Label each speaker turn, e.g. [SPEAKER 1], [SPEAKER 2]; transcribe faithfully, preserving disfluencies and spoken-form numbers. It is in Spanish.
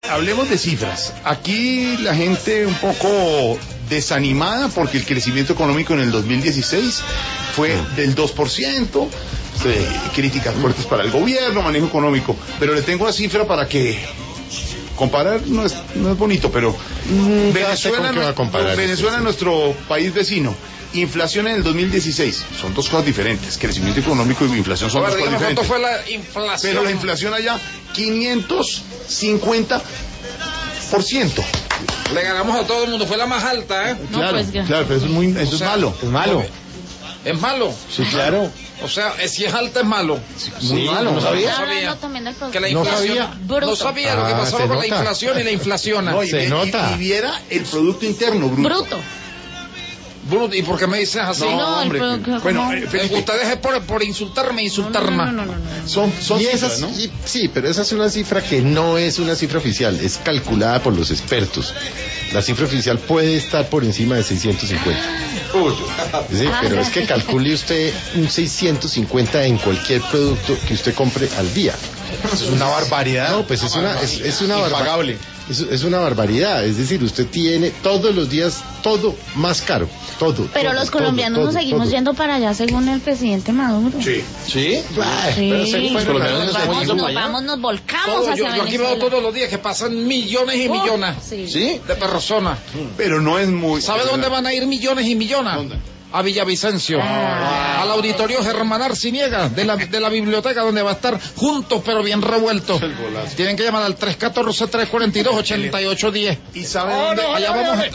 [SPEAKER 1] hablemos de cifras. Aquí la gente un poco desanimada porque el crecimiento económico en el dos mil dieciséis fue del dos por ciento. Eh, críticas fuertes para el gobierno, manejo económico. Pero le tengo una cifra para que... Comparar no es, no es bonito, pero
[SPEAKER 2] mm,
[SPEAKER 1] Venezuela, no, comparar Venezuela es nuestro país vecino. Inflación en el dos mil dieciséis, son dos cosas diferentes. Crecimiento económico y inflación son
[SPEAKER 3] ver,
[SPEAKER 1] dos cosas diferentes.
[SPEAKER 3] ¿Cuánto fue la inflación?
[SPEAKER 1] Pero la inflación allá, quinientos cincuenta por ciento.
[SPEAKER 3] Le ganamos a todo el mundo, fue la más alta, ¿eh?
[SPEAKER 1] No, claro, pues, claro, pero eso es muy, eso
[SPEAKER 3] o sea,
[SPEAKER 1] es malo.
[SPEAKER 2] Es malo.
[SPEAKER 3] ¿Es malo?
[SPEAKER 2] Sí, claro.
[SPEAKER 3] O sea, si es alta es malo.
[SPEAKER 2] Sí, muy malo, ¿no sabía?
[SPEAKER 3] No sabía. Que la
[SPEAKER 2] No
[SPEAKER 3] inflación,
[SPEAKER 2] sabía.
[SPEAKER 3] no sabía lo que pasaba
[SPEAKER 2] Ah,
[SPEAKER 3] con
[SPEAKER 2] nota.
[SPEAKER 3] la inflación y la inflación.
[SPEAKER 1] No, y,
[SPEAKER 2] se
[SPEAKER 1] y,
[SPEAKER 2] nota.
[SPEAKER 1] Y, y viera el Producto Interno Bruto.
[SPEAKER 4] Bruto.
[SPEAKER 3] Bruto, ¿y por qué me dices así?
[SPEAKER 1] No,
[SPEAKER 4] No,
[SPEAKER 1] hombre.
[SPEAKER 4] el pro-
[SPEAKER 1] Bueno,
[SPEAKER 4] ¿cómo?
[SPEAKER 1] eh, Felipe,
[SPEAKER 3] Ustedes es por, por insultarme, insultar
[SPEAKER 4] No, no,
[SPEAKER 3] más.
[SPEAKER 4] no, no, no, no.
[SPEAKER 1] son, son
[SPEAKER 2] Y
[SPEAKER 1] cifras,
[SPEAKER 2] esas,
[SPEAKER 1] ¿no?
[SPEAKER 2] y- sí, pero esa es una cifra que no es una cifra oficial, es calculada por los expertos. La cifra oficial puede estar por encima de seiscientos cincuenta. Sí,
[SPEAKER 4] Ah,
[SPEAKER 2] pero
[SPEAKER 4] ya.
[SPEAKER 2] es que calcule usted un seiscientos cincuenta en cualquier producto que usted compre al día.
[SPEAKER 1] Es una barbaridad.
[SPEAKER 2] No, pues es una, es, es una
[SPEAKER 1] Impagable.
[SPEAKER 2] barbaridad. Es, es una barbaridad. Es decir, usted tiene todos los días todo más caro. Todo.
[SPEAKER 4] Pero
[SPEAKER 2] todo,
[SPEAKER 4] los colombianos
[SPEAKER 2] todo,
[SPEAKER 4] nos seguimos
[SPEAKER 2] todo.
[SPEAKER 4] yendo para allá según el presidente Maduro.
[SPEAKER 1] Sí.
[SPEAKER 3] ¿Sí?
[SPEAKER 2] Ay,
[SPEAKER 4] Sí.
[SPEAKER 2] pero según
[SPEAKER 4] Nos
[SPEAKER 2] los colombianos nos
[SPEAKER 4] vamos,
[SPEAKER 2] seguimos
[SPEAKER 4] nos,
[SPEAKER 2] para allá.
[SPEAKER 4] vamos, nos volcamos
[SPEAKER 3] Todo,
[SPEAKER 4] hacia
[SPEAKER 3] yo, yo aquí veo
[SPEAKER 4] Venezuela.
[SPEAKER 3] todos los días que pasan millones y
[SPEAKER 4] Oh,
[SPEAKER 3] millones
[SPEAKER 4] sí.
[SPEAKER 3] de personas.
[SPEAKER 1] Pero no es muy...
[SPEAKER 3] ¿Sabe dónde van a ir millones y millones?
[SPEAKER 1] ¿Dónde?
[SPEAKER 3] A Villavicencio,
[SPEAKER 4] Ah.
[SPEAKER 3] al auditorio Germán Arciniega de la, de la biblioteca, donde va a estar juntos pero bien revueltos.
[SPEAKER 1] El golazo.
[SPEAKER 3] Tienen que llamar al tres uno cuatro, tres cuatro dos, ocho ocho uno cero.
[SPEAKER 1] ¿Y sabe dónde?
[SPEAKER 3] Allá vamos.